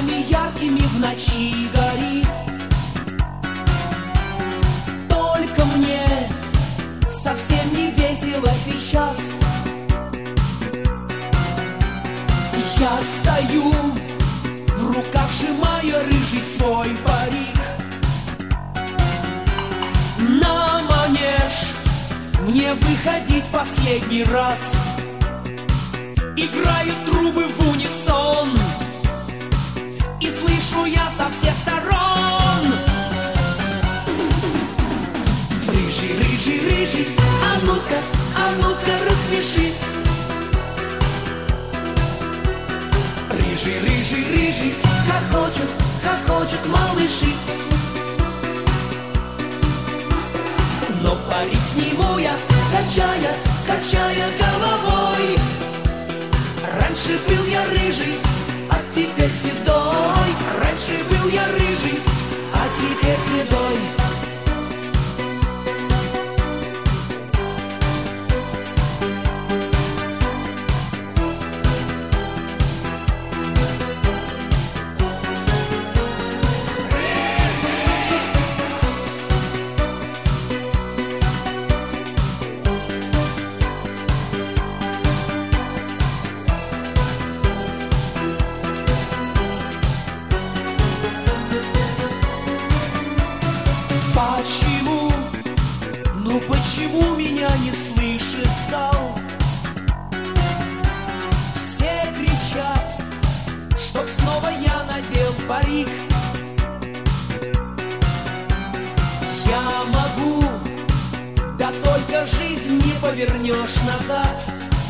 огнями яркими в ночи горит. Только мне совсем не весело сейчас. Я стою, в руках сжимая рыжий свой парик. На манеж мне выходить последний раз. Играют трубы в унисон, и слышу я со всех сторон: рыжий, рыжий, рыжий, а ну-ка, рассмеши. Рыжий, рыжий, рыжий, хохочут малыши. Но парик сниму я, качая головой. Раньше был я рыжий, а теперь седой. Раньше был я рыжий, а теперь седой. Почему, ну почему меня не слышит зал? Все кричат, чтоб снова я надел парик. Я могу, да только жизнь не повернешь назад.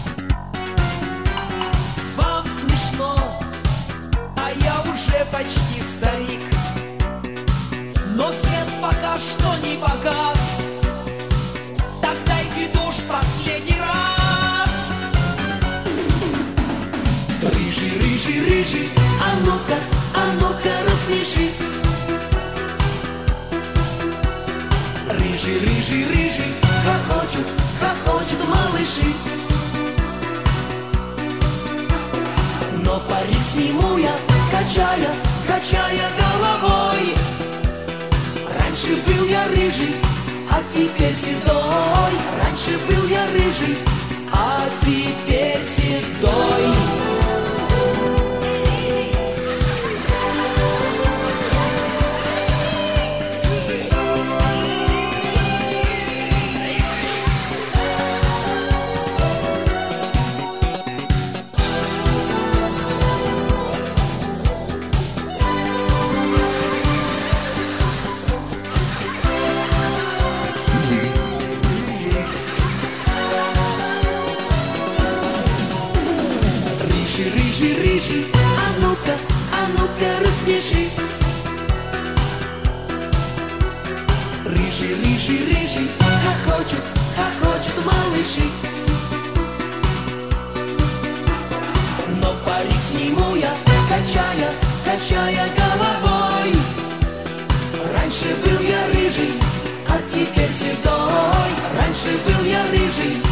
Вам смешно, а я уже почти старик. Но свет пока что не погас, тогда и душ последний раз. Рыжий, рыжий, рыжий, а ну-ка, рассмеши. Рыжий, рыжий, рыжий, хохочут малыши. Но парик сниму я, качая головой. Раньше был я рыжий, а теперь седой. Раньше был я рыжий, а теперь седой. Рыжий, рыжий, а ну-ка, рассмеши. Рыжий, рыжий, рыжий, хохочут малыши. Но парик сниму я, качая головой. Раньше был я рыжий, а теперь седой. Раньше был я рыжий,